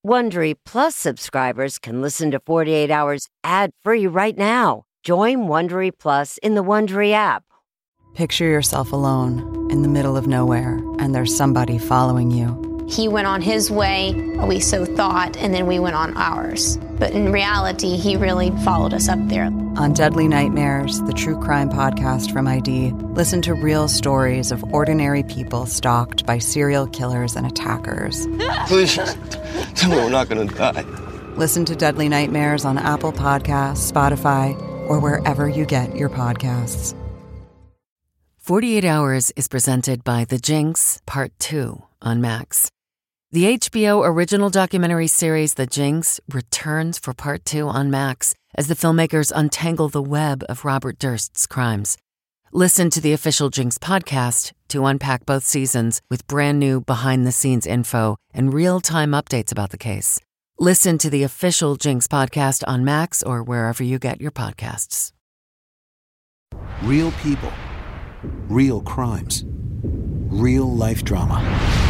Wondery Plus subscribers can listen to 48 Hours ad-free right now. Join Wondery Plus in the Wondery app. Picture yourself alone in the middle of nowhere, and there's somebody following you. He went on his way, we so thought, and then we went on ours. But in reality, he really followed us up there. On Deadly Nightmares, the true crime podcast from ID, listen to real stories of ordinary people stalked by serial killers and attackers. Please, tell me we're not going to die. Listen to Deadly Nightmares on Apple Podcasts, Spotify, or wherever you get your podcasts. 48 Hours is presented by The Jinx, Part 2 on Max. The HBO original documentary series The Jinx returns for Part 2 on Max as the filmmakers untangle the web of Robert Durst's crimes. Listen to the official Jinx podcast to unpack both seasons with brand new behind-the-scenes info and real-time updates about the case. Listen to the official Jinx podcast on Max or wherever you get your podcasts. Real people, real crimes, real life drama.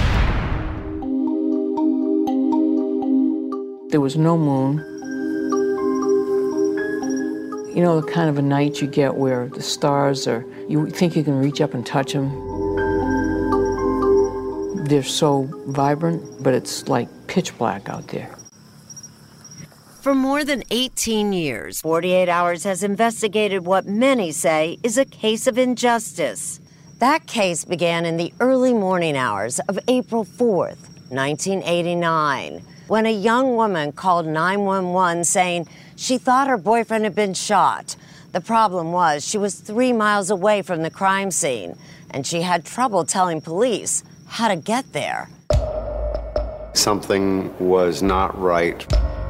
There was no moon. You know, the kind of a night you get where the stars are, you think you can reach up and touch them. They're so vibrant, but it's like pitch black out there. For more than 18 years, 48 Hours has investigated what many say is a case of injustice. That case began in the early morning hours of April 4th, 1989, when a young woman called 911 saying she thought her boyfriend had been shot. The problem was she was 3 miles away from the crime scene, and she had trouble telling police how to get there. Something was not right.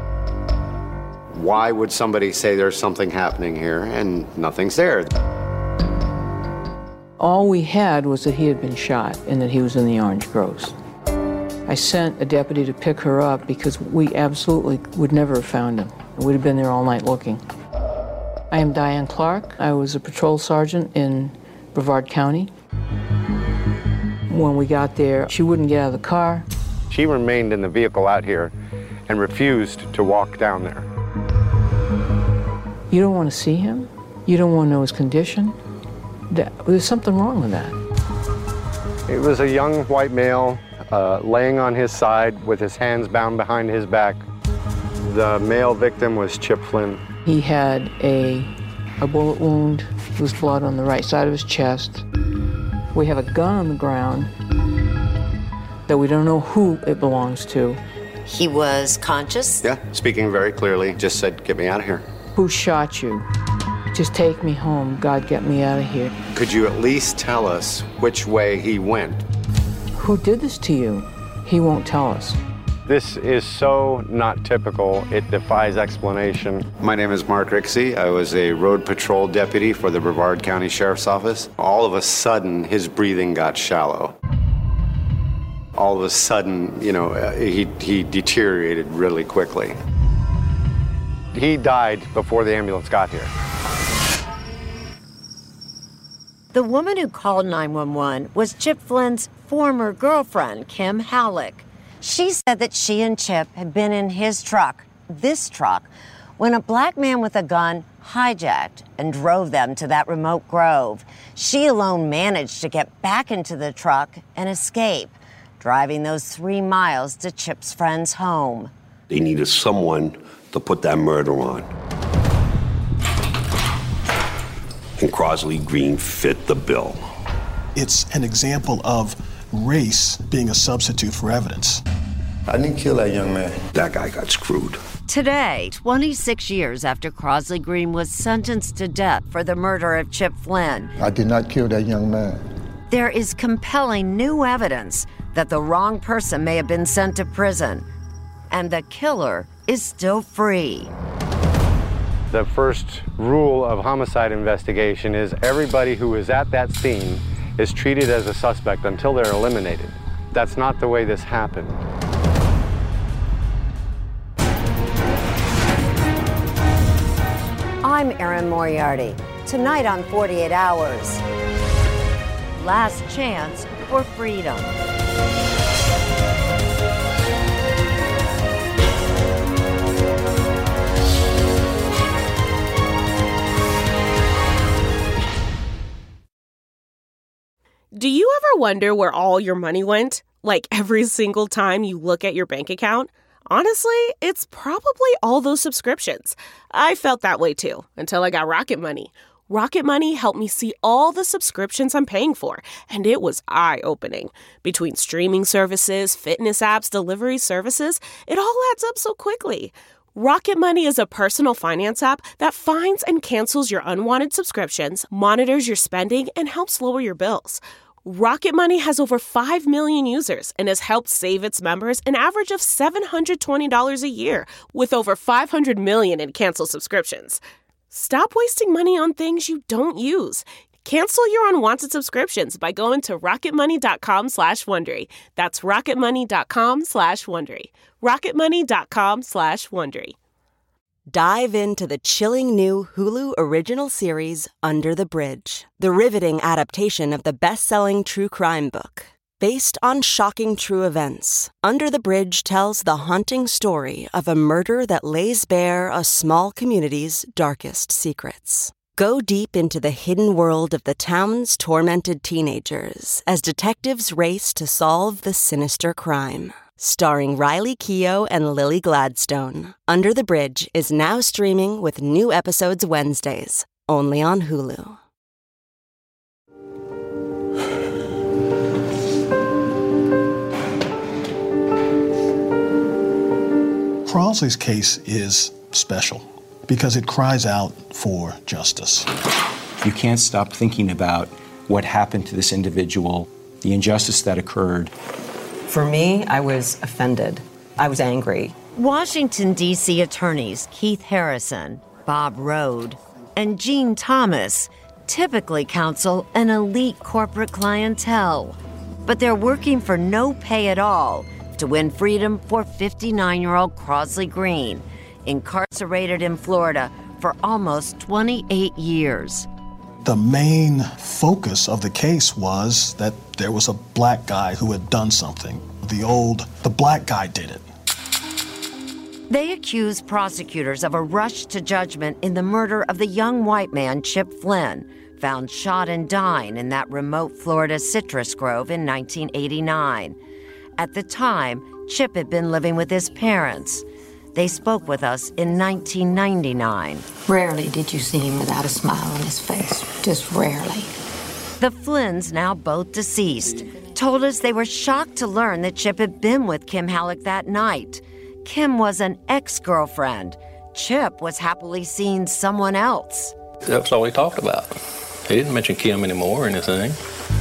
Why would somebody say there's something happening here and nothing's there? All we had was that he had been shot and that he was in the orange groves. I sent a deputy to pick her up because we absolutely would never have found him. We'd have been there all night looking. I am Diane Clark. I was a patrol sergeant in Brevard County. When we got there, she wouldn't get out of the car. She remained in the vehicle out here and refused to walk down there. You don't want to see him? You don't want to know his condition? There's something wrong with that. It was a young white male laying on his side with his hands bound behind his back. The male victim was Chip Flynn. He had a bullet wound, loose blood on the right side of his chest. We have a gun on the ground that we don't know who it belongs to. He was conscious? Yeah, speaking very clearly, just said, "Get me out of here." Who shot you? Just take me home. God, get me out of here. Could you at least tell us which way he went? Who did this to you? He won't tell us. This is so not typical, it defies explanation. My name is Mark Rixey. I was a road patrol deputy for the Brevard County Sheriff's Office. All of a sudden, his breathing got shallow. All of a sudden, he deteriorated really quickly. He died before the ambulance got here. The woman who called 911 was Chip Flynn's former girlfriend, Kim Halleck. She said that she and Chip had been in his truck, this truck, when a black man with a gun hijacked and drove them to that remote grove. She alone managed to get back into the truck and escape, driving those 3 miles to Chip's friend's home. They needed someone to put that murder on. And Crosley Green fit the bill. It's an example of race being a substitute for evidence. I didn't kill that young man. That guy got screwed. Today, 26 years after Crosley Green was sentenced to death for the murder of Chip Flynn, I did not kill that young man. there is compelling new evidence that the wrong person may have been sent to prison, and the killer is still free. The first rule of homicide investigation is everybody who is at that scene is treated as a suspect until they're eliminated. That's not the way this happened. I'm Erin Moriarty. Tonight on 48 Hours, last chance for freedom. Do you ever wonder where all your money went? Like every single time you look at your bank account? Honestly, it's probably all those subscriptions. I felt that way too, until I got Rocket Money. Rocket Money helped me see all the subscriptions I'm paying for, and it was eye-opening. Between streaming services, fitness apps, delivery services, it all adds up so quickly. Rocket Money is a personal finance app that finds and cancels your unwanted subscriptions, monitors your spending, and helps lower your bills. Rocket Money has over 5 million users and has helped save its members an average of $720 a year, with over 500 million in canceled subscriptions. Stop wasting money on things you don't use. Cancel your unwanted subscriptions by going to rocketmoney.com/Wondery. That's rocketmoney.com/Wondery. rocketmoney.com/Wondery. Dive into the chilling new Hulu original series, Under the Bridge, the riveting adaptation of the best-selling true crime book. Based on shocking true events, Under the Bridge tells the haunting story of a murder that lays bare a small community's darkest secrets. Go deep into the hidden world of the town's tormented teenagers as detectives race to solve the sinister crime. Starring Riley Keough and Lily Gladstone, Under the Bridge is now streaming with new episodes Wednesdays, only on Hulu. Crosley's case is special because it cries out for justice. You can't stop thinking about what happened to this individual, the injustice that occurred. For me, I was offended. I was angry. Washington, D.C. attorneys Keith Harrison, Bob Rode, and Gene Thomas typically counsel an elite corporate clientele. But they're working for no pay at all to win freedom for 59-year-old Crosley Green, incarcerated in Florida for almost 28 years. The main focus of the case was that there was a black guy who had done something. The black guy did it. They accused prosecutors of a rush to judgment in the murder of the young white man, Chip Flynn, found shot and dying in that remote Florida citrus grove in 1989. At the time, Chip had been living with his parents. They spoke with us in 1999. Rarely did you see him without a smile on his face, just rarely. The Flynns, now both deceased, told us they were shocked to learn that Chip had been with Kim Halleck that night. Kim was an ex-girlfriend. Chip was happily seeing someone else. That was all we talked about. He didn't mention Kim anymore or anything.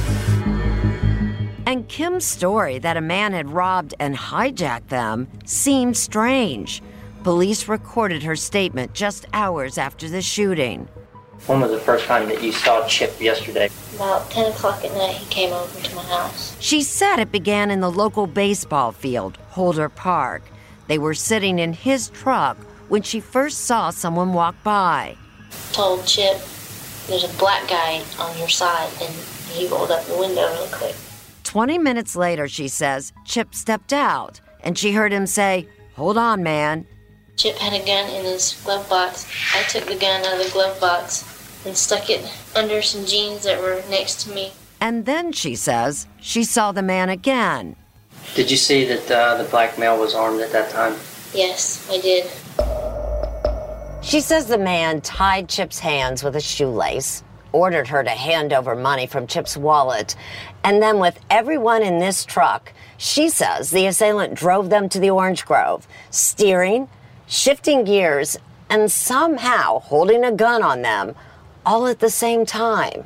And Kim's story that a man had robbed and hijacked them seemed strange. Police recorded her statement just hours after the shooting. When was the first time that you saw Chip yesterday? About 10 o'clock at night, he came over to my house. She said it began in the local baseball field, Holder Park. They were sitting in his truck when she first saw someone walk by. Told Chip, there's a black guy on your side, and he rolled up the window real quick. 20 minutes later, she says, Chip stepped out, and she heard him say, "Hold on, man." Chip had a gun in his glove box. I took the gun out of the glove box and stuck it under some jeans that were next to me. And then, she says, she saw the man again. Did you see that the black male was armed at that time? Yes, I did. She says the man tied Chip's hands with a shoelace, ordered her to hand over money from Chip's wallet, and then with everyone in this truck, she says the assailant drove them to the orange grove, steering, shifting gears, and somehow holding a gun on them, all at the same time.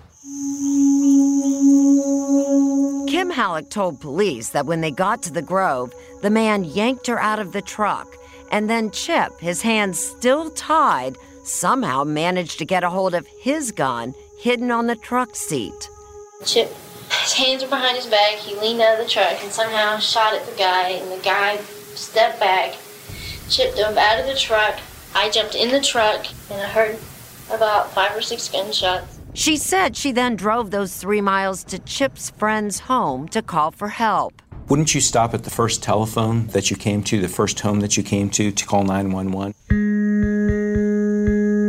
Kim Halleck told police that when they got to the grove, the man yanked her out of the truck, and then Chip, his hands still tied, somehow managed to get a hold of his gun hidden on the truck seat. Chip, his hands were behind his back. He leaned out of the truck and somehow shot at the guy, and the guy stepped back. Chip dove out of the truck. I jumped in the truck, and I heard about 5 or 6 gunshots. She said she then drove those 3 miles to Chip's friend's home to call for help. Wouldn't you stop at the first telephone that you came to, the first home that you came to call 911?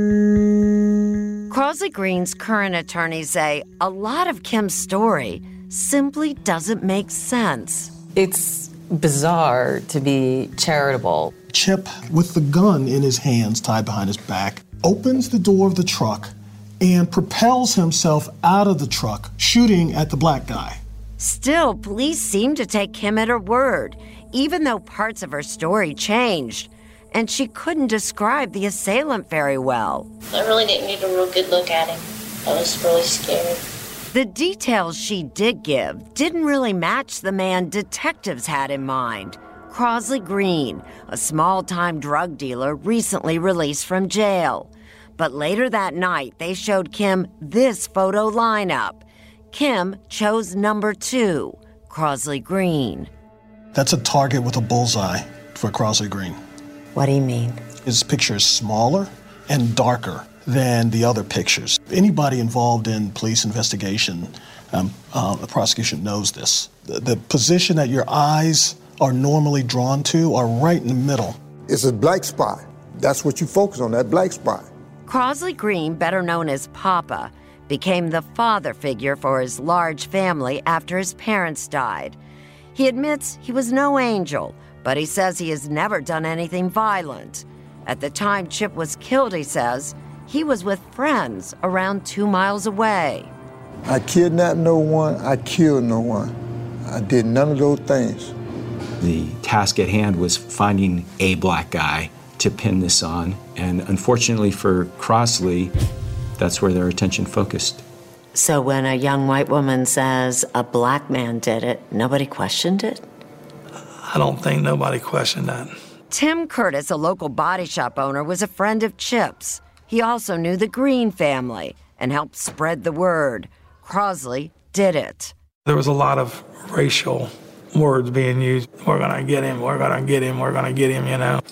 Crosley Green's current attorneys say a lot of Kim's story simply doesn't make sense. It's bizarre to be charitable. Chip, with the gun in his hands tied behind his back, opens the door of the truck and propels himself out of the truck, shooting at the black guy. Still, police seem to take Kim at her word, even though parts of her story changed, and she couldn't describe the assailant very well. I really didn't get a real good look at him. I was really scared. The details she did give didn't really match the man detectives had in mind. Crosley Green, a small-time drug dealer recently released from jail. But later that night, they showed Kim this photo lineup. Kim chose number 2, Crosley Green. That's a target with a bullseye for Crosley Green. What do you mean? His picture is smaller and darker than the other pictures. Anybody involved in police investigation, the prosecution knows this. The position that your eyes are normally drawn to are right in the middle. It's a black spot. That's what you focus on, that black spot. Crosley Green, better known as Papa, became the father figure for his large family after his parents died. He admits he was no angel, but he says he has never done anything violent. At the time Chip was killed, he says, he was with friends around 2 miles away. I kidnapped no one, I killed no one. I did none of those things. The task at hand was finding a black guy to pin this on, and unfortunately for Crosley, that's where their attention focused. So when a young white woman says a black man did it, nobody questioned it? I don't think nobody questioned that. Tim Curtis, a local body shop owner, was a friend of Chip's. He also knew the Green family and helped spread the word. Crosley did it. There was a lot of racial words being used. We're gonna get him, we're gonna get him, we're gonna get him, you know.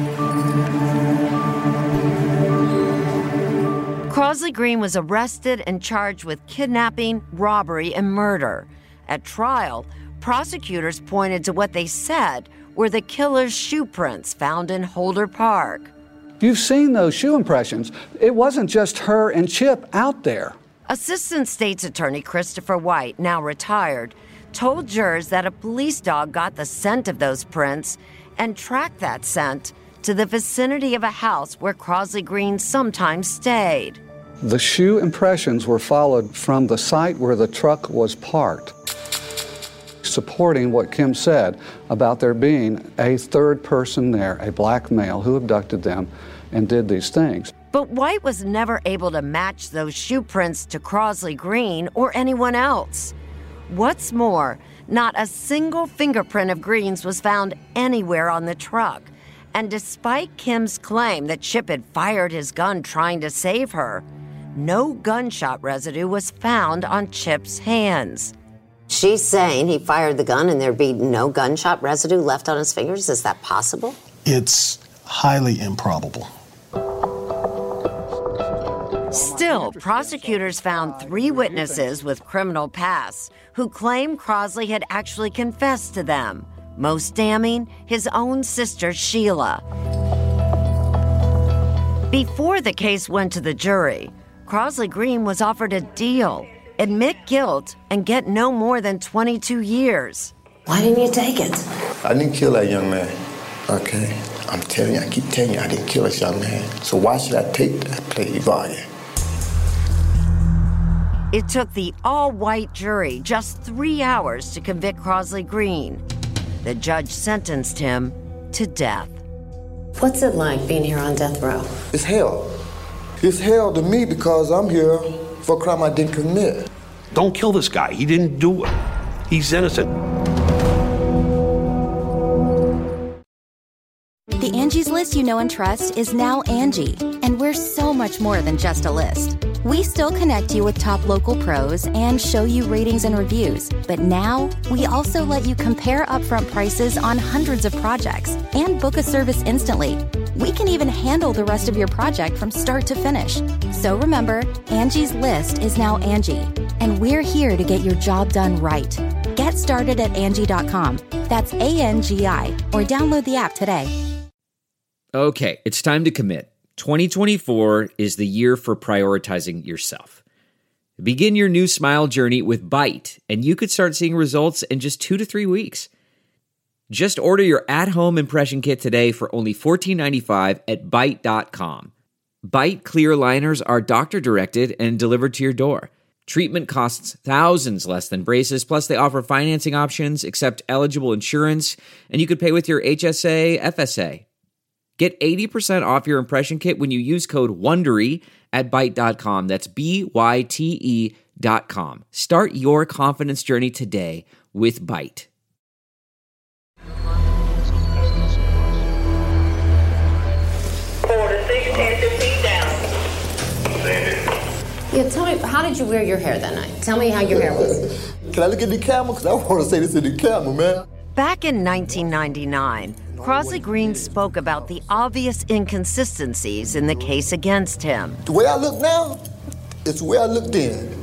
Crosley Green was arrested and charged with kidnapping, robbery, and murder. At trial, prosecutors pointed to what they said were the killer's shoe prints found in Holder Park. You've seen those shoe impressions. It wasn't just her and Chip out there. Assistant State's Attorney Christopher White, now retired, told jurors that a police dog got the scent of those prints and tracked that scent to the vicinity of a house where Crosley Green sometimes stayed. The shoe impressions were followed from the site where the truck was parked, supporting what Kim said about there being a third person there, a black male who abducted them and did these things. But White was never able to match those shoe prints to Crosley Green or anyone else. What's more, not a single fingerprint of Green's was found anywhere on the truck. And despite Kim's claim that Chip had fired his gun trying to save her, no gunshot residue was found on Chip's hands. She's saying he fired the gun and there'd be no gunshot residue left on his fingers. Is that possible? It's highly improbable. Still, prosecutors found 3 witnesses with criminal pasts who claim Crosley had actually confessed to them. Most damning, his own sister, Sheila. Before the case went to the jury, Crosley Green was offered a deal, admit guilt, and get no more than 22 years. Why didn't you take it? I didn't kill that young man. Okay, I'm telling you, I keep telling you, I didn't kill this young man. So why should I take that plea bargain? It took the all-white jury just 3 hours to convict Crosley Green. The judge sentenced him to death. What's it like being here on death row? It's hell. It's hell to me because I'm here for a crime I didn't commit. Don't kill this guy. He didn't do it. He's innocent. The Angie's List you know and trust is now Angie, and we're so much more than just a list. We still connect you with top local pros and show you ratings and reviews, but now we also let you compare upfront prices on hundreds of projects and book a service instantly. We can even handle the rest of your project from start to finish. So remember, Angie's List is now Angie, and we're here to get your job done right. Get started at Angie.com. That's ANGI, or download the app today. Okay, it's time to commit. 2024 is the year for prioritizing yourself. Begin your new smile journey with Byte, and you could start seeing results in just 2 to 3 weeks. Just order your at-home impression kit today for only $14.95 at Byte.com. Byte clear liners are doctor-directed and delivered to your door. Treatment costs thousands less than braces, plus they offer financing options, accept eligible insurance, and you could pay with your HSA, FSA. Get 80% off your impression kit when you use code WONDERY at Byte.com. That's BYTE.com. Start your confidence journey today with Byte. Yeah, tell me, how did you wear your hair that night? Tell me how your hair was. Can I look at the camera? Because I want to say this in the camera, man. Back in 1999, Crosley Green spoke about the obvious inconsistencies in the case against him. The way I look now, it's the way I looked then.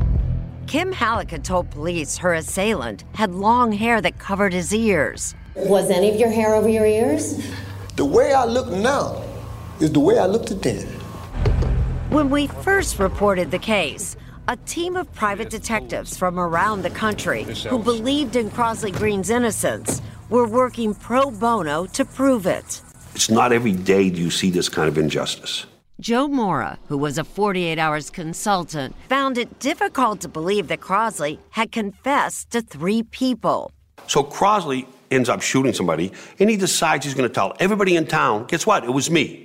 Kim Halleck had told police her assailant had long hair that covered his ears. Was any of your hair over your ears? The way I look now is the way I looked then. When we first reported the case, a team of private detectives from around the country who believed in Crosley Green's innocence were working pro bono to prove it. It's not every day do you see this kind of injustice. Joe Mora, who was a 48 Hours consultant, found it difficult to believe that Crosley had confessed to 3 people. So Crosley ends up shooting somebody, and he decides he's going to tell everybody in town, guess what, it was me.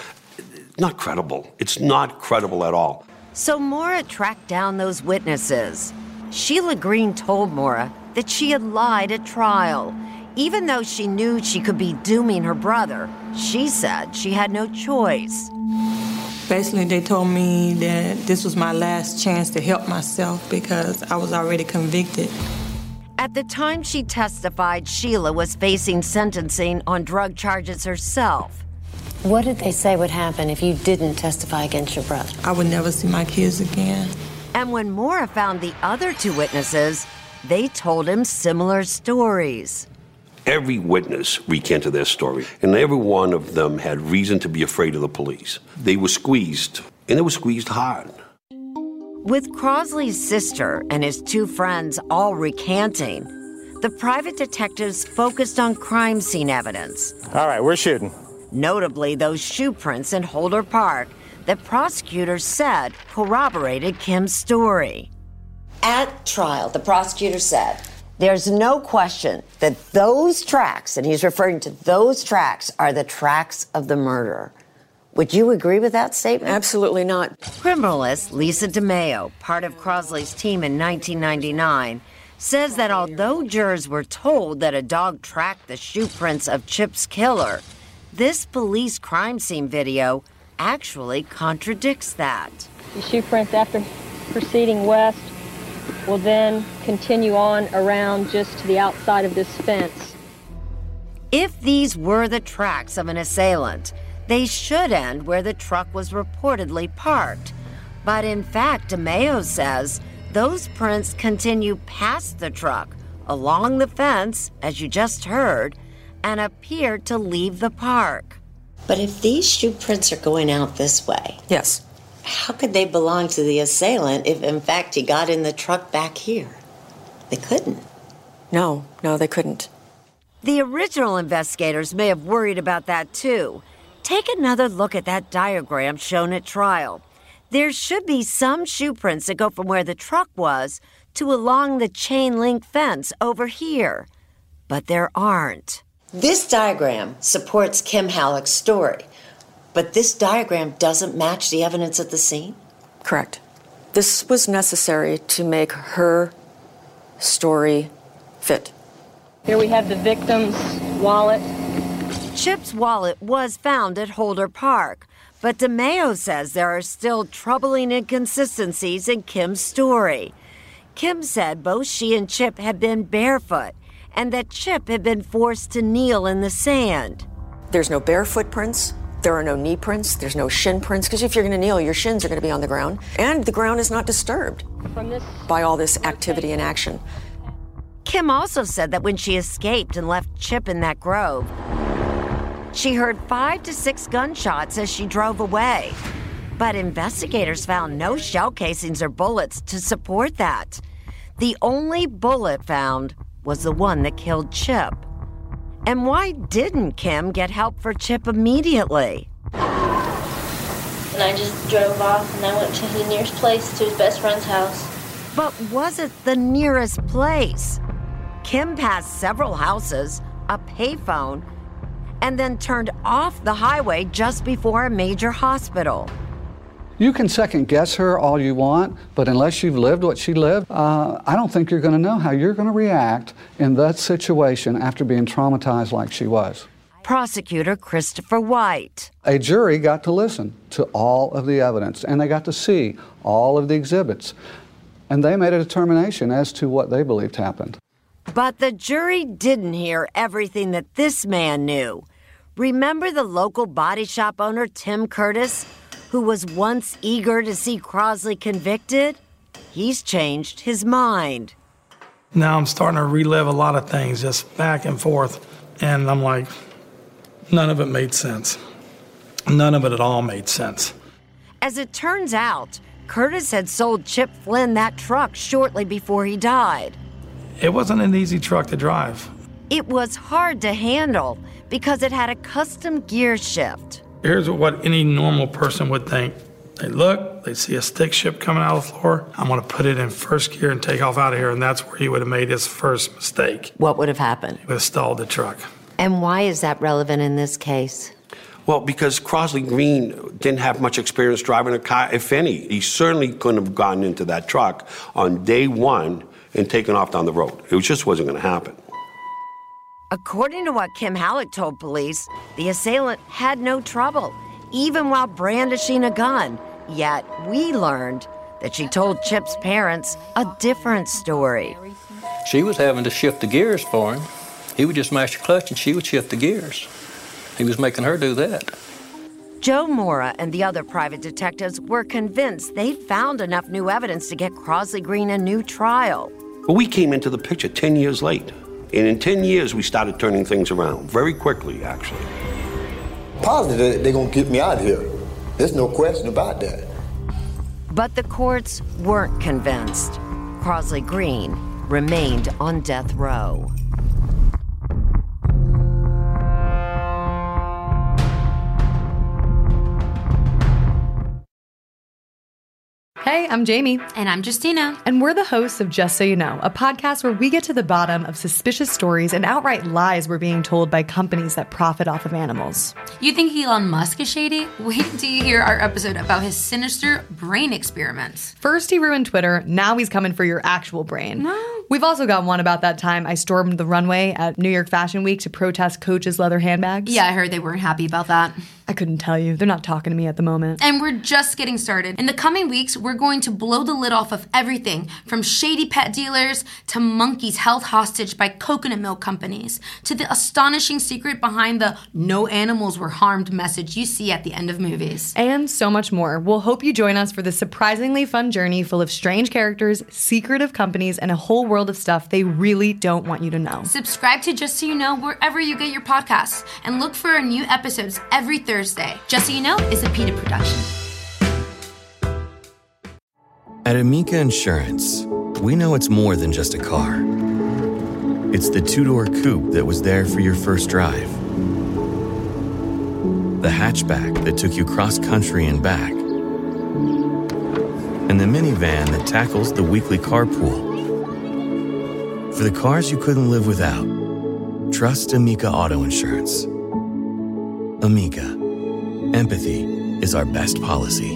Not credible. It's not credible at all. So Mora tracked down those witnesses. Sheila Green told Mora that she had lied at trial. Even though she knew she could be dooming her brother, she said she had no choice. Basically, they told me that this was my last chance to help myself because I was already convicted. At the time she testified, Sheila was facing sentencing on drug charges herself. What did they say would happen if you didn't testify against your brother? I would never see my kids again. And when Mora found the other 2 witnesses, they told him similar stories. Every witness recanted their story, and every one of them had reason to be afraid of the police. They were squeezed, and they were squeezed hard. With Crosley's sister and his 2 friends all recanting, the private detectives focused on crime scene evidence. All right, we're shooting. Notably, those shoe prints in Holder Park that prosecutors said corroborated Kim's story. At trial, the prosecutor said, there's no question that those tracks, and he's referring to those tracks, are the tracks of the murderer. Would you agree with that statement? Absolutely not. Criminalist Lisa DeMeo, part of Crosley's team in 1999, says that although jurors were told that a dog tracked the shoe prints of Chip's killer, this police crime scene video actually contradicts that. The shoe prints, after proceeding west, will then continue on around just to the outside of this fence. If these were the tracks of an assailant, they should end where the truck was reportedly parked. But in fact, DeMeo says those prints continue past the truck, along the fence, as you just heard, and appear to leave the park. But if these shoe prints are going out this way, yes, how could they belong to the assailant if, in fact, he got in the truck back here? They couldn't. No, they couldn't. The original investigators may have worried about that, too. Take another look at that diagram shown at trial. There should be some shoe prints that go from where the truck was to along the chain link fence over here. But there aren't. This diagram supports Kim Halleck's story, but this diagram doesn't match the evidence at the scene? Correct. This was necessary to make her story fit. Here we have the victim's wallet. Chip's wallet was found at Holder Park, but DeMeo says there are still troubling inconsistencies in Kim's story. Kim said both she and Chip had been barefoot, and that Chip had been forced to kneel in the sand. There's no bare footprints. There are no knee prints. There's no shin prints, because if you're going to kneel, your shins are going to be on the ground. And the ground is not disturbed by all this activity and action. Kim also said that when she escaped and left Chip in that grove, she heard 5 to 6 gunshots as she drove away. But investigators found no shell casings or bullets to support that. The only bullet found was the one that killed Chip. And why didn't Kim get help for Chip immediately? And I just drove off and I went to the nearest place, to his best friend's house. But was it the nearest place? Kim passed several houses, a payphone, and then turned off the highway just before a major hospital. You can second guess her all you want, but unless you've lived what she lived, I don't think you're going to know how you're going to react in that situation after being traumatized like she was. Prosecutor Christopher White. A jury got to listen to all of the evidence, and they got to see all of the exhibits, and they made a determination as to what they believed happened. But the jury didn't hear everything that this man knew. Remember the local body shop owner, Tim Curtis, who was once eager to see Crosley convicted? He's changed his mind. Now I'm starting to relive a lot of things, just back and forth, and I'm like, none of it made sense. None of it at all made sense. As it turns out, Curtis had sold Chip Flynn that truck shortly before he died. It wasn't an easy truck to drive. It was hard to handle because it had a custom gear shift. Here's what any normal person would think. They look, they see a stick shift coming out of the floor. I'm going to put it in first gear and take off out of here, and that's where he would have made his first mistake. What would have happened? He would have stalled the truck. And why is that relevant in this case? Well, because Crosley Green didn't have much experience driving a car, if any. He certainly couldn't have gotten into that truck on day one and taken off down the road. It just wasn't going to happen. According to what Kim Halleck told police, the assailant had no trouble, even while brandishing a gun. Yet we learned that she told Chip's parents a different story. She was having to shift the gears for him. He would just mash the clutch and she would shift the gears. He was making her do that. Joe Mora and the other private detectives were convinced they'd found enough new evidence to get Crosley Green a new trial. Well, we came into the picture 10 years late. And in 10 years, we started turning things around, very quickly, actually. Positive they're going to get me out of here. There's no question about that. But the courts weren't convinced. Crosley Green remained on death row. Hey, I'm Jamie. And I'm Justina. And we're the hosts of Just So You Know, a podcast where we get to the bottom of suspicious stories and outright lies we're being told by companies that profit off of animals. You think Elon Musk is shady? Wait till you hear our episode about his sinister brain experiments. First he ruined Twitter, now he's coming for your actual brain. No. We've also got one about that time I stormed the runway at New York Fashion Week to protest Coach's leather handbags. Yeah, I heard they weren't happy about that. I couldn't tell you. They're not talking to me at the moment. And we're just getting started. In the coming weeks, we're going to blow the lid off of everything from shady pet dealers to monkeys held hostage by coconut milk companies to the astonishing secret behind the no animals were harmed message you see at the end of movies. And so much more. We'll hope you join us for this surprisingly fun journey full of strange characters, secretive companies, and a whole world of stuff they really don't want you to know. Subscribe to Just So You Know wherever you get your podcasts and look for our new episodes every Thursday. Just So You Know is a PETA production. At Amica Insurance, we know it's more than just a car. It's the two-door coupe that was there for your first drive, the hatchback that took you cross-country and back, and the minivan that tackles the weekly carpool. For the cars you couldn't live without, trust Amica Auto Insurance. Amica. Empathy is our best policy.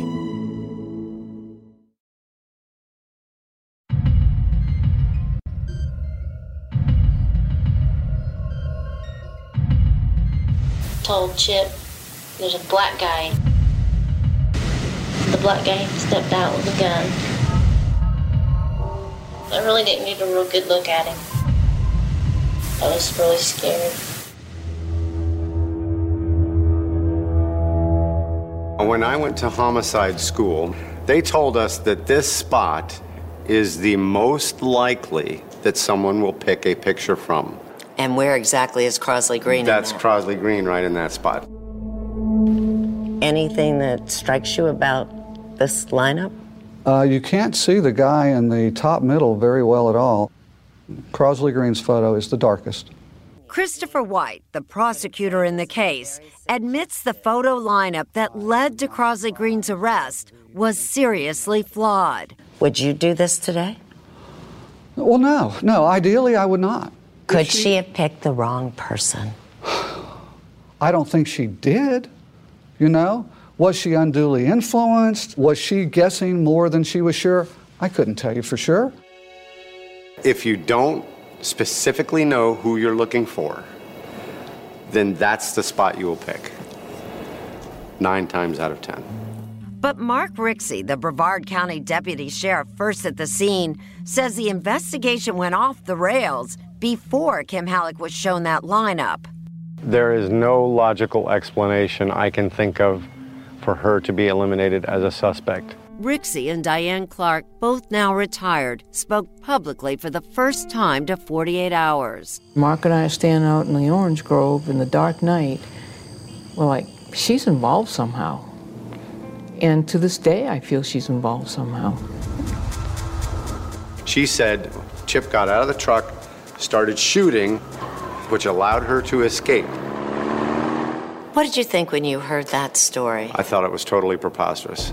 Told Chip there's a black guy. The black guy stepped out with a gun. I really didn't get a real good look at him. I was really scared. When I went to homicide school, they told us that this spot is the most likely that someone will pick a picture from. And where exactly is Crosley Green? That's Crosley Green right in that spot. Anything that strikes you about this lineup? You can't see the guy in the top middle very well at all. Crosley Green's photo is the darkest. Christopher White, the prosecutor in the case, admits the photo lineup that led to Crosley Green's arrest was seriously flawed. Would you do this today? Well, no. Ideally, I would not. Could she have picked the wrong person? I don't think she did. You know? Was she unduly influenced? Was she guessing more than she was sure? I couldn't tell you for sure. If you don't specifically know who you're looking for, then that's the spot you will pick. 9 times out of 10. But Mark Rixey, the Brevard County Deputy Sheriff first at the scene, says the investigation went off the rails before Kim Halleck was shown that lineup. There is no logical explanation I can think of for her to be eliminated as a suspect. Rixey and Diane Clark, both now retired, spoke publicly for the first time to 48 Hours. Mark and I stand out in the orange grove in the dark night. We're like, she's involved somehow. And to this day, I feel she's involved somehow. She said Chip got out of the truck, started shooting, which allowed her to escape. What did you think when you heard that story? I thought it was totally preposterous.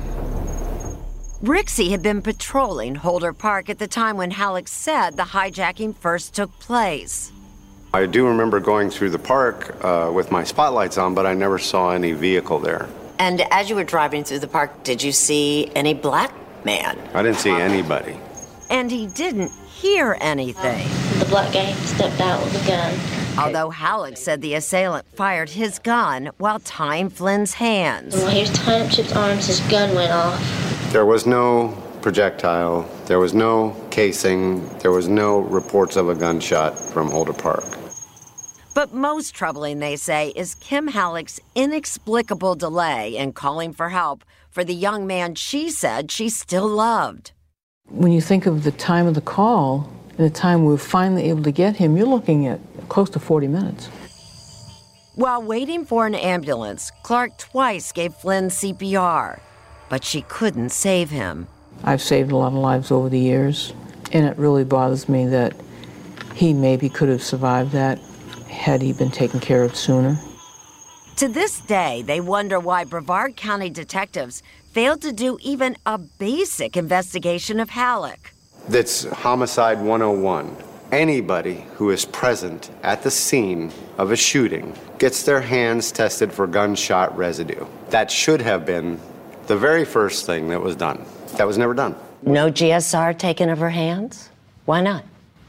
Rixey had been patrolling Holder Park at the time when Halleck said the hijacking first took place. I do remember going through the park with my spotlights on, but I never saw any vehicle there. And as you were driving through the park, did you see any black man? I didn't see anybody. And he didn't hear anything. The black guy stepped out with a gun. Although Halleck said the assailant fired his gun while tying Flynn's hands. And while he was tying up Chip's arms, his gun went off. There was no projectile, there was no casing, there was no reports of a gunshot from Holder Park. But most troubling, they say, is Kim Halleck's inexplicable delay in calling for help for the young man she said she still loved. When you think of the time of the call and the time we were finally able to get him, you're looking at close to 40 minutes. While waiting for an ambulance, Clark twice gave Flynn CPR, but she couldn't save him. I've saved a lot of lives over the years, and it really bothers me that he maybe could have survived that had he been taken care of sooner. To this day, they wonder why Brevard County detectives failed to do even a basic investigation of Halleck. That's Homicide 101. Anybody who is present at the scene of a shooting gets their hands tested for gunshot residue. That should have been the very first thing that was done. That was never done. No GSR taken of her hands? Why not?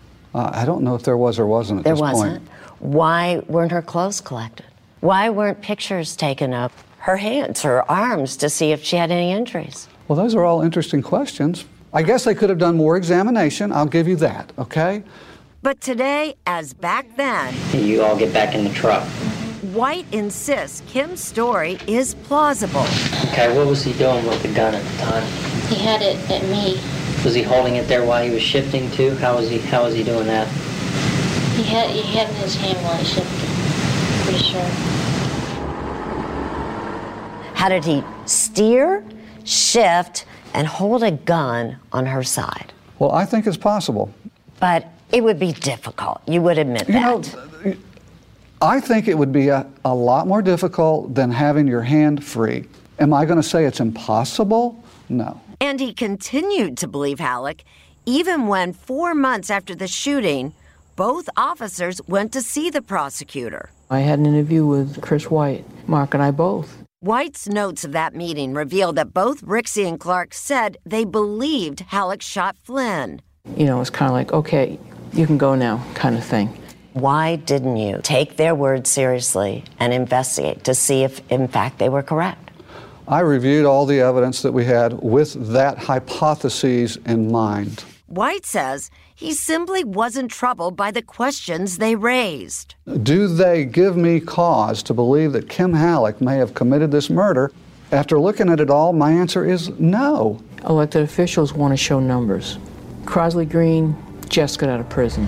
I don't know if there was or wasn't at this point. There wasn't? Why weren't her clothes collected? Why weren't pictures taken of her hands, her arms, to see if she had any injuries? Well, those are all interesting questions. I guess they could have done more examination. I'll give you that, okay? But today, as back then, You all get back in the truck. White insists Kim's story is plausible. Okay, what was he doing with the gun at the time? He had it at me. Was he holding it there while he was shifting too? How was he doing that? He had it in his hand while he shifted. Pretty sure. How did he steer, shift, and hold a gun on her side? Well, I think it's possible. But it would be difficult. You would admit that. I think it would be a lot more difficult than having your hand free. Am I going to say it's impossible? No. And he continued to believe Halleck, even when 4 months after the shooting, both officers went to see the prosecutor. I had an interview with Chris White, Mark and I both. White's notes of that meeting revealed that both Rixey and Clark said they believed Halleck shot Flynn. You know, it's kind of like, okay, you can go now, kind of thing. Why didn't you take their word seriously and investigate to see if, in fact, they were correct? I reviewed all the evidence that we had with that hypothesis in mind. White says he simply wasn't troubled by the questions they raised. Do they give me cause to believe that Kim Halleck may have committed this murder? After looking at it all, my answer is no. Elected officials want to show numbers. Crosley Green just got out of prison.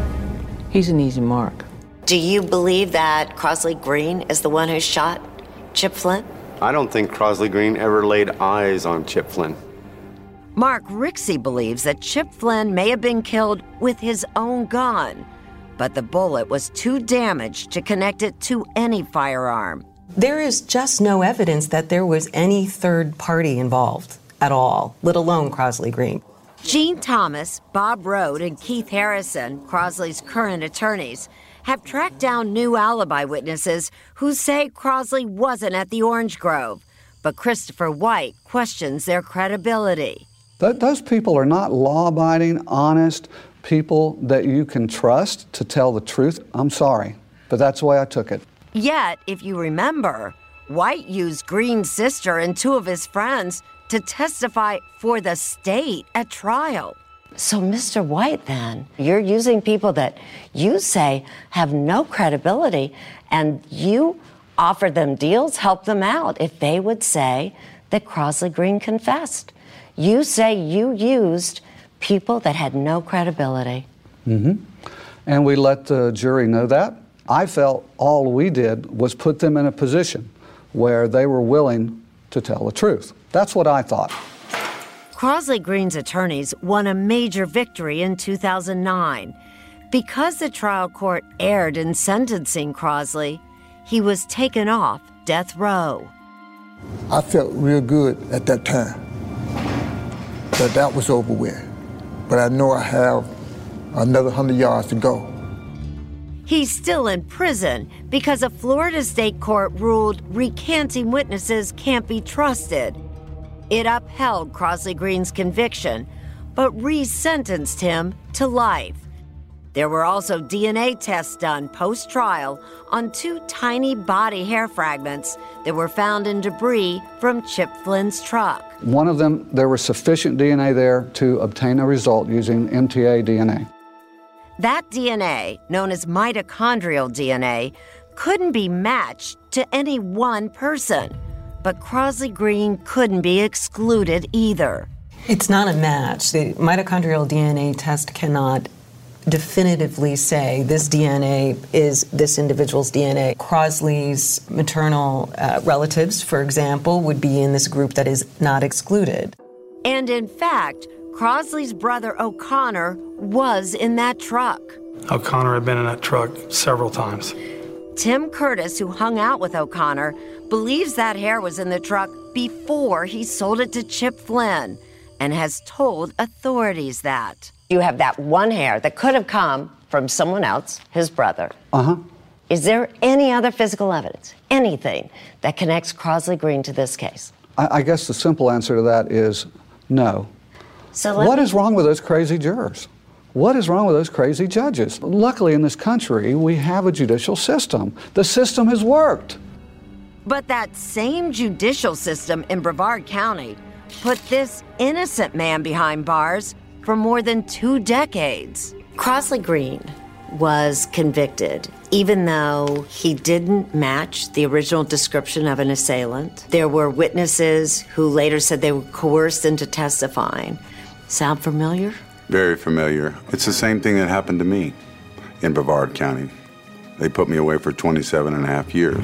He's an easy mark. Do you believe that Crosley Green is the one who shot Chip Flynn? I don't think Crosley Green ever laid eyes on Chip Flynn. Mark Rixey believes that Chip Flynn may have been killed with his own gun, but the bullet was too damaged to connect it to any firearm. There is just no evidence that there was any third party involved at all, let alone Crosley Green. Gene Thomas, Bob Rode, and Keith Harrison, Crosley's current attorneys, have tracked down new alibi witnesses who say Crosley wasn't at the Orange Grove, but Christopher White questions their credibility. Those people are not law-abiding, honest people that you can trust to tell the truth. I'm sorry, but that's the way I took it. Yet, if you remember, White used Green's sister and two of his friends to testify for the state at trial. So, Mr. White, then, you're using people that you say have no credibility, and you offer them deals, help them out if they would say that Crosley Green confessed. You say you used people that had no credibility. Mm-hmm. And we let the jury know that. I felt all we did was put them in a position where they were willing to tell the truth. That's what I thought. Crosley Green's attorneys won a major victory in 2009. Because the trial court erred in sentencing Crosley, he was taken off death row. I felt real good at that time that was over with. But I know I have another 100 yards to go. He's still in prison because a Florida state court ruled recanting witnesses can't be trusted. It upheld Crosley Green's conviction, but re-sentenced him to life. There were also DNA tests done post-trial on two tiny body hair fragments that were found in debris from Chip Flynn's truck. One of them, there was sufficient DNA there to obtain a result using MTA DNA. That DNA, known as mitochondrial DNA, couldn't be matched to any one person. But Crosley Green couldn't be excluded either. It's not a match. The mitochondrial DNA test cannot definitively say this DNA is this individual's DNA. Crosley's maternal relatives, for example, would be in this group that is not excluded. And in fact, Crosley's brother O'Connor was in that truck. O'Connor had been in that truck several times. Tim Curtis, who hung out with O'Connor, believes that hair was in the truck before he sold it to Chip Flynn and has told authorities that. You have that one hair that could have come from someone else, his brother. Uh-huh. Is there any other physical evidence, anything, that connects Crosley Green to this case? I guess the simple answer to that is no. So what is wrong with those crazy jurors? What is wrong with those crazy judges? Luckily, in this country, we have a judicial system. The system has worked. But that same judicial system in Brevard County put this innocent man behind bars for more than 2 decades. Crosley Green was convicted, even though he didn't match the original description of an assailant. There were witnesses who later said they were coerced into testifying. Sound familiar? Very familiar. It's the same thing that happened to me in Brevard County. They put me away for 27 and a half years.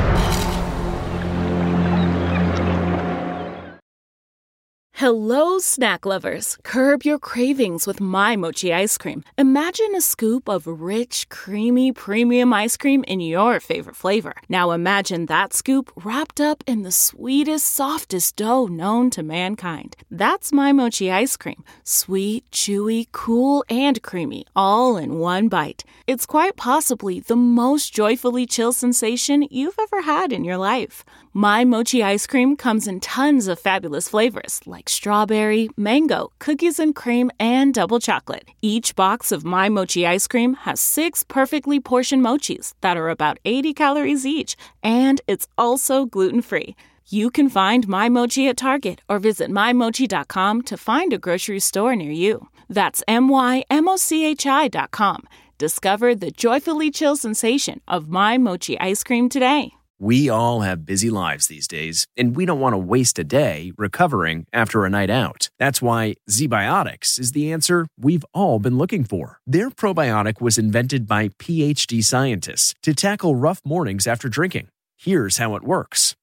Hello, snack lovers. Curb your cravings with My Mochi ice cream. Imagine a scoop of rich, creamy, premium ice cream in your favorite flavor. Now imagine that scoop wrapped up in the sweetest, softest dough known to mankind. That's My Mochi ice cream. Sweet, chewy, cool, and creamy, all in one bite. It's quite possibly the most joyfully chill sensation you've ever had in your life. My Mochi ice cream comes in tons of fabulous flavors like strawberry, mango, cookies and cream, and double chocolate. Each box of My Mochi ice cream has 6 perfectly portioned mochis that are about 80 calories each, and it's also gluten-free. You can find My Mochi at Target or visit mymochi.com to find a grocery store near you. That's mymochi.com. Discover the joyfully chill sensation of My Mochi ice cream today. We all have busy lives these days, and we don't want to waste a day recovering after a night out. That's why ZBiotics is the answer we've all been looking for. Their probiotic was invented by PhD scientists to tackle rough mornings after drinking. Here's how it works.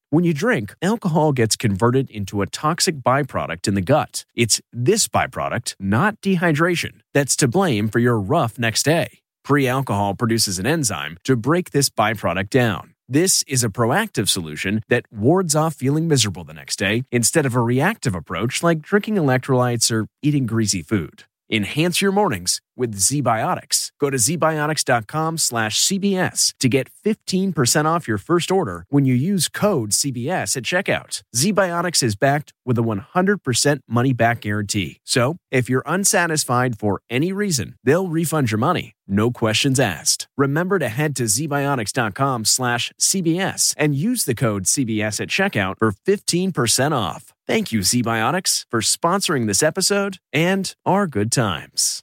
When you drink, alcohol gets converted into a toxic byproduct in the gut. It's this byproduct, not dehydration, that's to blame for your rough next day. Pre-alcohol produces an enzyme to break this byproduct down. This is a proactive solution that wards off feeling miserable the next day instead of a reactive approach like drinking electrolytes or eating greasy food. Enhance your mornings with ZBiotics. Go to zbiotics.com/CBS to get 15% off your first order when you use code CBS at checkout. ZBiotics is backed with a 100% money-back guarantee. So, if you're unsatisfied for any reason, they'll refund your money. No questions asked. Remember to head to zbiotics.com/CBS and use the code CBS at checkout for 15% off. Thank you, ZBiotics, for sponsoring this episode and our good times.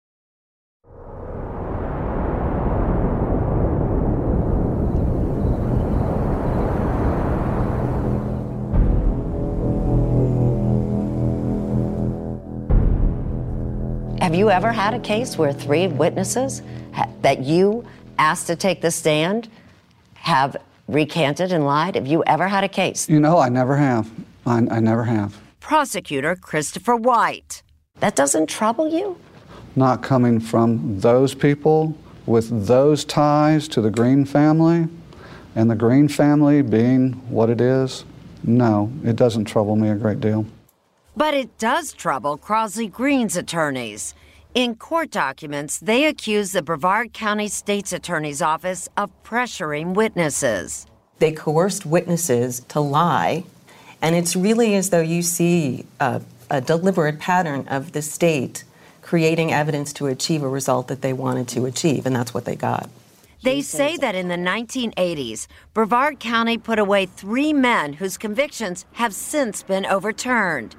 Have you ever had a case where 3 witnesses that you asked to take the stand have recanted and lied? Have you ever had a case? You know, I never have. I never have. Prosecutor Christopher White. That doesn't trouble you? Not coming from those people with those ties to the Green family, and the Green family being what it is, no, it doesn't trouble me a great deal. But it does trouble Crosley Green's attorneys. In court documents, they accuse the Brevard County State's Attorney's Office of pressuring witnesses. They coerced witnesses to lie, and it's really as though you see a deliberate pattern of the state creating evidence to achieve a result that they wanted to achieve, and that's what they got. They say that in the 1980s, Brevard County put away 3 men whose convictions have since been overturned.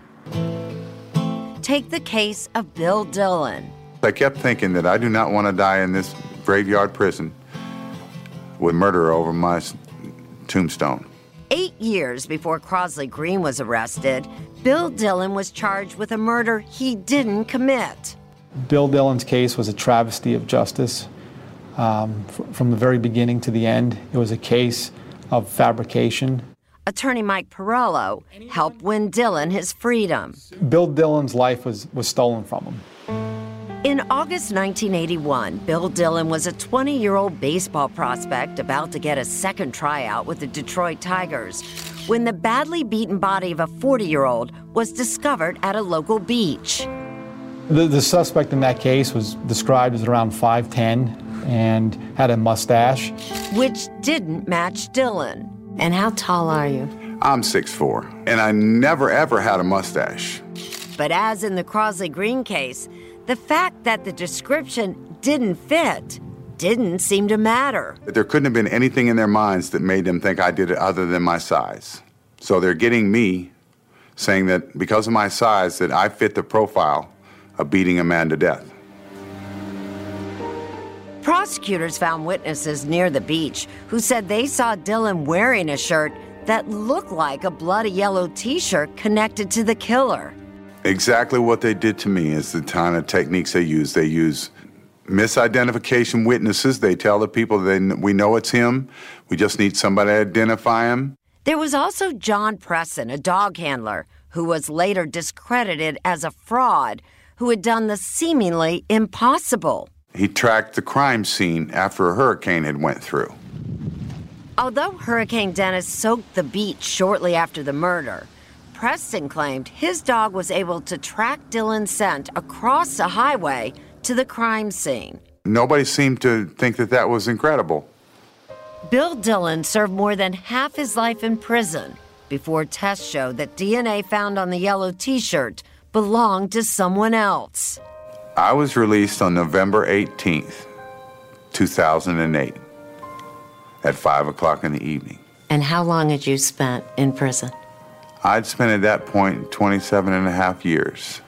Take the case of Bill Dillon. I kept thinking that I do not want to die in this graveyard prison with murder over my tombstone. 8 years before Crosley Green was arrested, Bill Dillon was charged with a murder he didn't commit. Bill Dillon's case was a travesty of justice. From the very beginning to the end, it was a case of fabrication. Attorney Mike Perello helped win Dillon his freedom. Bill Dillon's life was stolen from him. In August 1981, Bill Dillon was a 20-year-old baseball prospect about to get a second tryout with the Detroit Tigers when the badly beaten body of a 40-year-old was discovered at a local beach. The suspect in that case was described as around 5'10" and had a mustache, which didn't match Dillon. And how tall are you? I'm 6'4", and I never ever had a mustache. But as in the Crosley Green case, the fact that the description didn't fit didn't seem to matter. There couldn't have been anything in their minds that made them think I did it other than my size. So they're getting me saying that because of my size that I fit the profile of beating a man to death. Prosecutors found witnesses near the beach who said they saw Dillon wearing a shirt that looked like a bloody yellow T-shirt connected to the killer. Exactly what they did to me is the kind of techniques they use. They use misidentification witnesses. They tell the people we know it's him. We just need somebody to identify him. There was also John Preston, a dog handler, who was later discredited as a fraud, who had done the seemingly impossible. He tracked the crime scene after a hurricane had went through. Although Hurricane Dennis soaked the beach shortly after the murder, Preston claimed his dog was able to track Dillon's scent across the highway to the crime scene. Nobody seemed to think that that was incredible. Bill Dillon served more than half his life in prison before tests showed that DNA found on the yellow T-shirt belonged to someone else. I was released on November 18th, 2008, at 5 o'clock in the evening. And how long had you spent in prison? I'd spent at that point 27 and a half years.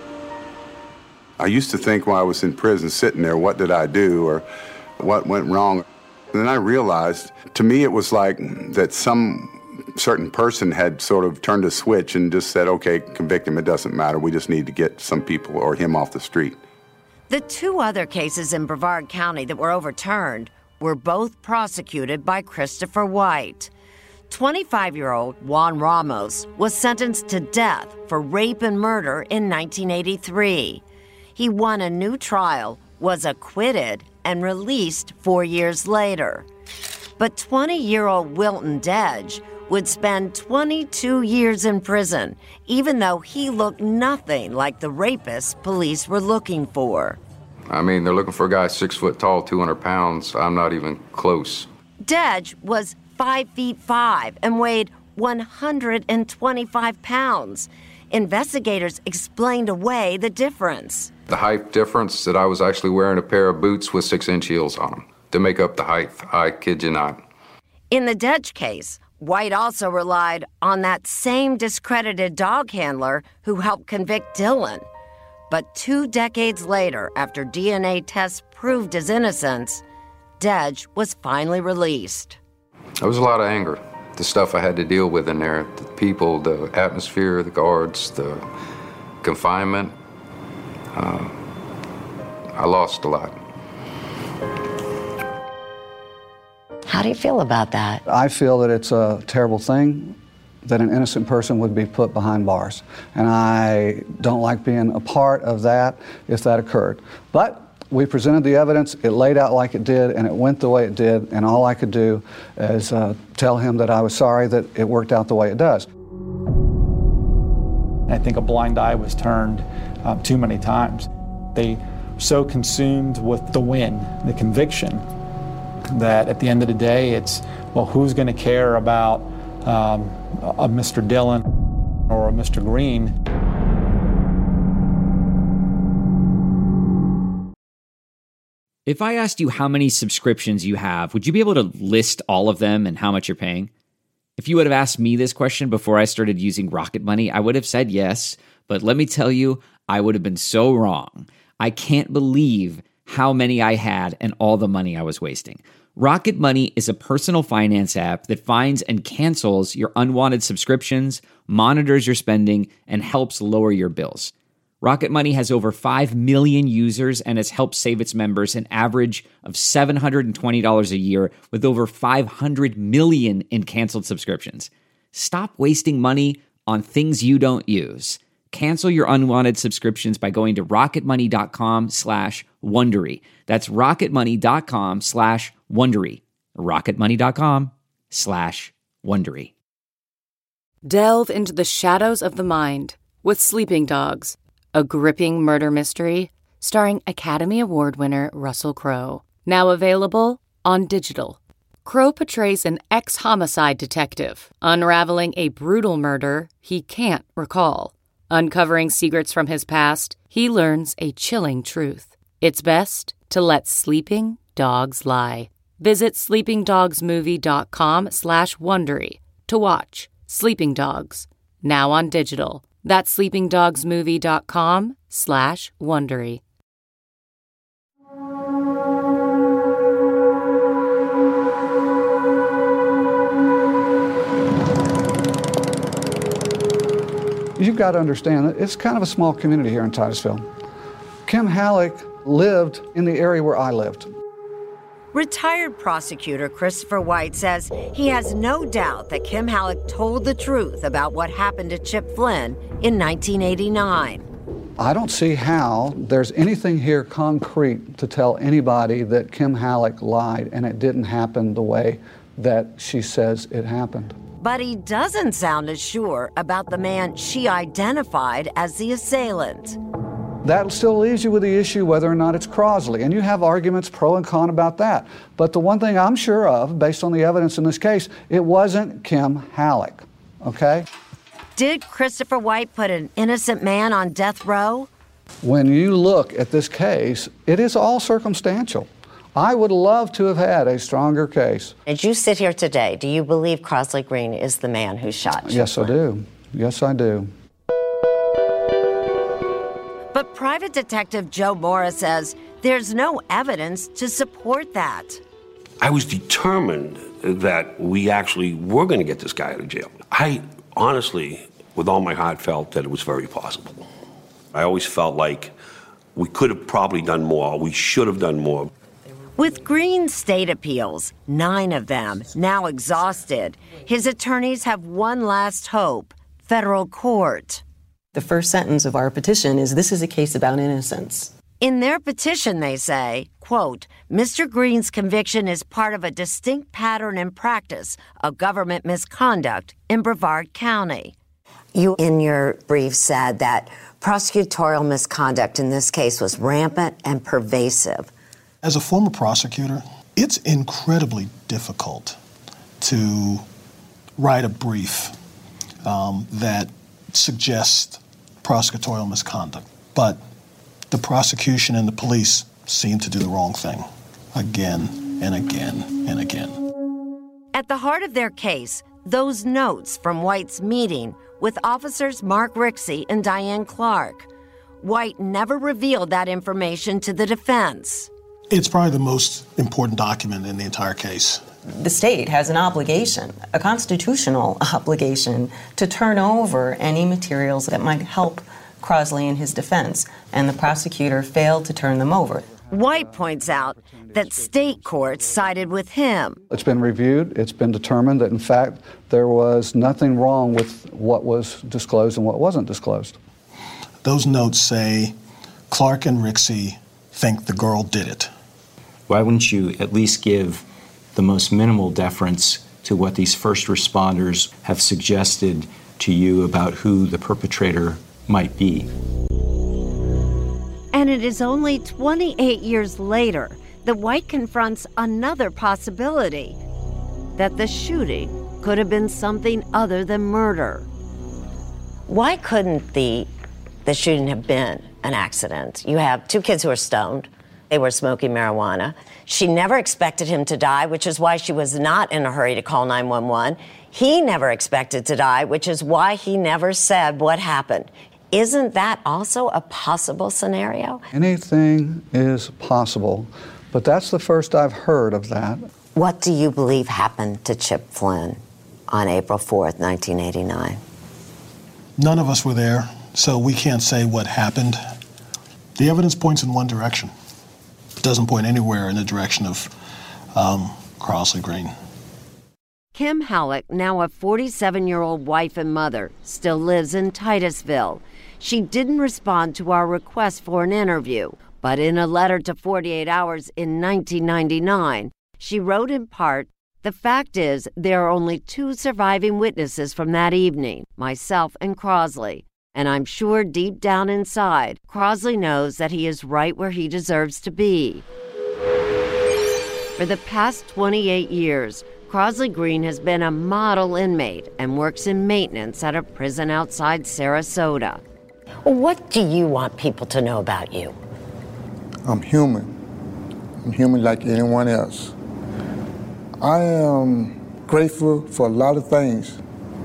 I used to think while I was in prison sitting there, what did I do or what went wrong? And then I realized, to me it was like that some certain person had sort of turned a switch and just said, okay, convict him, it doesn't matter, we just need to get some people or him off the street. The 2 other cases in Brevard County that were overturned were both prosecuted by Christopher White. 25-year-old Juan Ramos was sentenced to death for rape and murder in 1983. He won a new trial, was acquitted, and released 4 years later. But 20-year-old Wilton Dedge would spend 22 years in prison, even though he looked nothing like the rapist police were looking for. I mean, they're looking for a guy 6 foot tall, 200 pounds. I'm not even close. Dedge was 5'5" and weighed 125 pounds. Investigators explained away the difference. The height difference, that I was actually wearing a pair of boots with 6-inch heels on them to make up the height. I kid you not. In the Dedge case, White also relied on that same discredited dog handler who helped convict Dillon. But 2 decades later, after DNA tests proved his innocence, Dedge was finally released. There was a lot of anger. The stuff I had to deal with in there, the people, the atmosphere, the guards, the confinement. I lost a lot. How do you feel about that? I feel that it's a terrible thing that an innocent person would be put behind bars. And I don't like being a part of that if that occurred. But we presented the evidence, it laid out like it did, and it went the way it did, and all I could do is tell him that I was sorry that it worked out the way it does. I think a blind eye was turned too many times. They were so consumed with the win, the conviction, that at the end of the day, it's, well, who's going to care about a Mr. Dillon or a Mr. Green? If I asked you how many subscriptions you have, would you be able to list all of them and how much you're paying? If you would have asked me this question before I started using Rocket Money, I would have said yes, but let me tell you, I would have been so wrong. I can't believe how many I had and all the money I was wasting. Rocket Money is a personal finance app that finds and cancels your unwanted subscriptions, monitors your spending, and helps lower your bills. Rocket Money has over 5 million users and has helped save its members an average of $720 a year with over 500 million in canceled subscriptions. Stop wasting money on things you don't use. Cancel your unwanted subscriptions by going to rocketmoney.com/Wondery. That's rocketmoney.com/Wondery. rocketmoney.com/Wondery. Delve into the shadows of the mind with Sleeping Dogs, a gripping murder mystery starring Academy Award winner Russell Crowe. Now available on digital. Crowe portrays an ex-homicide detective unraveling a brutal murder he can't recall. Uncovering secrets from his past, he learns a chilling truth. It's best to let sleeping dogs lie. Visit sleepingdogsmovie.com/Wondery to watch Sleeping Dogs, now on digital. That's sleepingdogsmovie.com/Wondery. You've got to understand that it's kind of a small community here in Titusville. Kim Halleck lived in the area where I lived. Retired prosecutor Christopher White says he has no doubt that Kim Halleck told the truth about what happened to Chip Flynn in 1989. I don't see how there's anything here concrete to tell anybody that Kim Halleck lied and it didn't happen the way that she says it happened. But he doesn't sound as sure about the man she identified as the assailant. That still leaves you with the issue whether or not it's Crosley, and you have arguments pro and con about that. But the one thing I'm sure of, based on the evidence in this case, it wasn't Kim Halleck, okay? Did Christopher White put an innocent man on death row? When you look at this case, it is all circumstantial. I would love to have had a stronger case. As you sit here today, do you believe Crosley Green is the man who shot Chip Yes, Flynn? I do. Yes, I do. But Private Detective Joe Morris says there's no evidence to support that. I was determined that we actually were going to get this guy out of jail. I honestly, with all my heart, felt that it was very possible. I always felt like we could have probably done more. We should have done more. With Green's state appeals, 9 of them, now exhausted, his attorneys have one last hope: federal court. The first sentence of our petition is, this is a case about innocence. In their petition, they say, quote, Mr. Green's conviction is part of a distinct pattern and practice of government misconduct in Brevard County. You, in your brief, said that prosecutorial misconduct in this case was rampant and pervasive. As a former prosecutor, it's incredibly difficult to write a brief that suggests prosecutorial misconduct. But the prosecution and the police seem to do the wrong thing again and again and again. At the heart of their case, those notes from White's meeting with officers Mark Rixey and Diane Clark. White never revealed that information to the defense. It's probably the most important document in the entire case. The state has an obligation, a constitutional obligation, to turn over any materials that might help Crosley in his defense, and the prosecutor failed to turn them over. White points out that state courts sided with him. It's been reviewed. It's been determined that, in fact, there was nothing wrong with what was disclosed and what wasn't disclosed. Those notes say Clark and Rixey think the girl did it. Why wouldn't you at least give the most minimal deference to what these first responders have suggested to you about who the perpetrator might be? And it is only 28 years later that White confronts another possibility, that the shooting could have been something other than murder. Why couldn't the shooting have been an accident? You have 2 kids who are stoned. They were smoking marijuana. She never expected him to die, which is why she was not in a hurry to call 911. He never expected to die, which is why he never said what happened. Isn't that also a possible scenario? Anything is possible, but that's the first I've heard of that. What do you believe happened to Chip Flynn on April 4th, 1989? None of us were there, so we can't say what happened. The evidence points in one direction. It doesn't point anywhere in the direction of Crosley Green. Kim Halleck, now a 47-year-old wife and mother, still lives in Titusville. She didn't respond to our request for an interview, but in a letter to 48 Hours in 1999, she wrote in part, "The fact is, there are only 2 surviving witnesses from that evening, myself and Crosley. And I'm sure deep down inside, Crosley knows that he is right where he deserves to be." For the past 28 years, Crosley Green has been a model inmate and works in maintenance at a prison outside Sarasota. What do you want people to know about you? I'm human. I'm human like anyone else. I am grateful for a lot of things.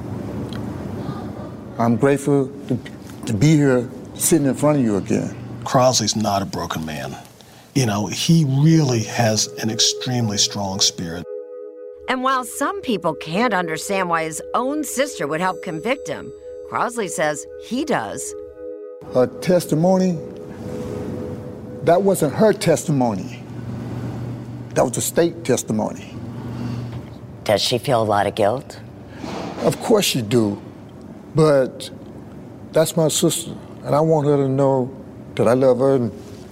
I'm grateful to be here sitting in front of you again. Crosley's not a broken man. You know, he really has an extremely strong spirit. And while some people can't understand why his own sister would help convict him, Crosley says he does. Her testimony, that wasn't her testimony. That was a state testimony. Does she feel a lot of guilt? Of course she do. But that's my sister, and I want her to know that I love her. And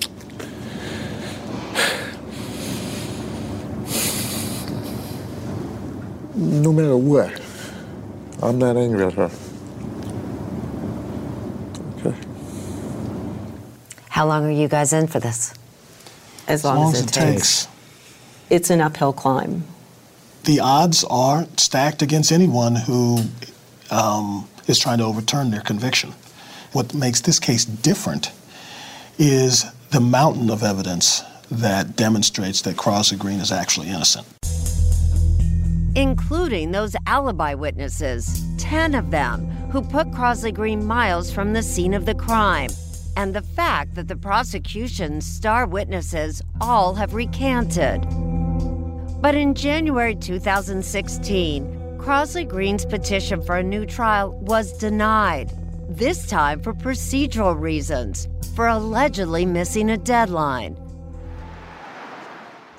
no matter what, I'm not angry at her. Okay. How long are you guys in for this? As long as it takes. It's an uphill climb. The odds are stacked against anyone who is trying to overturn their conviction. What makes this case different is the mountain of evidence that demonstrates that Crosley Green is actually innocent. Including those alibi witnesses, 10 of them, who put Crosley Green miles from the scene of the crime. And the fact that the prosecution's star witnesses all have recanted. But in January 2016, Crosley Green's petition for a new trial was denied, this time for procedural reasons, for allegedly missing a deadline.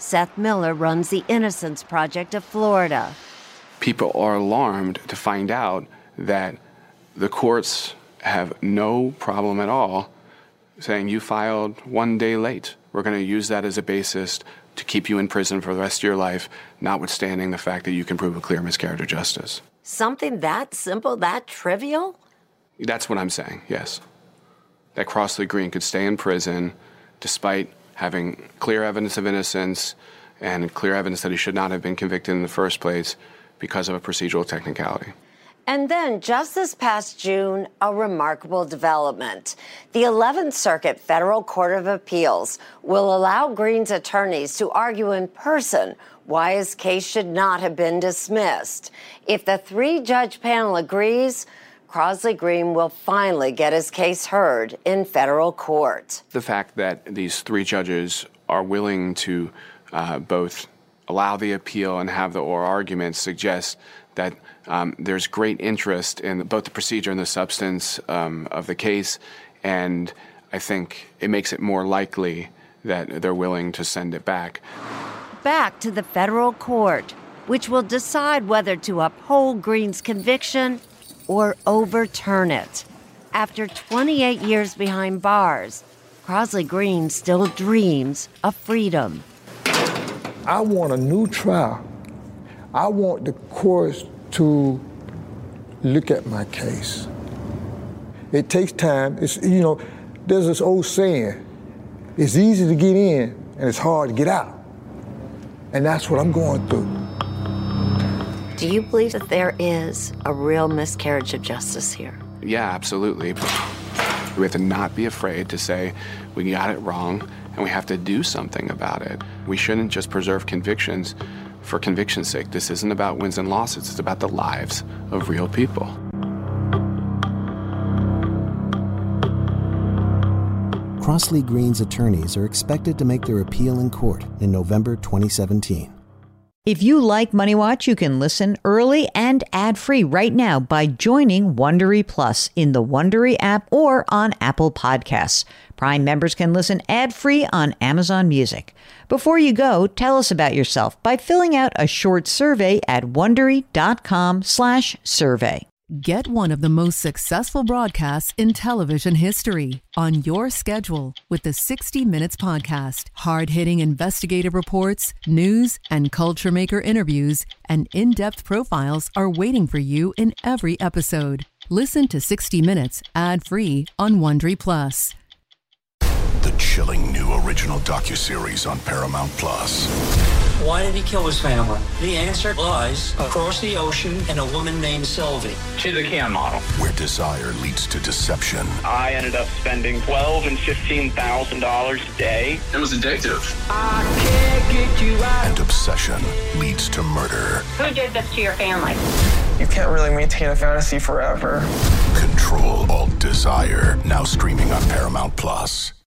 Seth Miller runs the Innocence Project of Florida. People are alarmed to find out that the courts have no problem at all saying you filed 1 day late. We're going to use that as a basis to keep you in prison for the rest of your life, notwithstanding the fact that you can prove a clear miscarriage of justice. Something that simple, that trivial? That's what I'm saying, yes. That Crossley Green could stay in prison despite having clear evidence of innocence and clear evidence that he should not have been convicted in the first place because of a procedural technicality. And then, just this past June, a remarkable development. The 11th Circuit Federal Court of Appeals will allow Green's attorneys to argue in person why his case should not have been dismissed. If the 3-judge panel agrees, Crossley Green will finally get his case heard in federal court. The fact that these 3 judges are willing to both allow the appeal and have the oral arguments suggests that there's great interest in both the procedure and the substance of the case, and I think it makes it more likely that they're willing to send it back. Back to the federal court, which will decide whether to uphold Green's conviction or overturn it. After 28 years behind bars, Crossley Green still dreams of freedom. I want a new trial. I want the courts to look at my case. It takes time. It's, there's this old saying, it's easy to get in and it's hard to get out. And that's what I'm going through. Do you believe that there is a real miscarriage of justice here? Yeah, absolutely. We have to not be afraid to say we got it wrong and we have to do something about it. We shouldn't just preserve convictions for conviction's sake. This isn't about wins and losses. It's about the lives of real people. Crossley Green's attorneys are expected to make their appeal in court in November 2017. If you like Money Watch, you can listen early and ad-free right now by joining Wondery Plus in the Wondery app or on Apple Podcasts. Prime members can listen ad-free on Amazon Music. Before you go, tell us about yourself by filling out a short survey at Wondery.com/survey. Get one of the most successful broadcasts in television history on your schedule with the 60 Minutes Podcast. Hard-hitting investigative reports, news, and culture maker interviews, and in-depth profiles are waiting for you in every episode. Listen to 60 Minutes ad-free on Wondery Plus. The chilling new original docuseries on Paramount Plus. Why did he kill his family? The answer lies across the ocean in a woman named Sylvie. She's a Ken model. Where desire leads to deception. I ended up spending $12,000 and $15,000 a day. It was addictive. I can't get you out. And obsession leads to murder. Who did this to your family? You can't really maintain a fantasy forever. Control Alt Desire. Now streaming on Paramount Plus.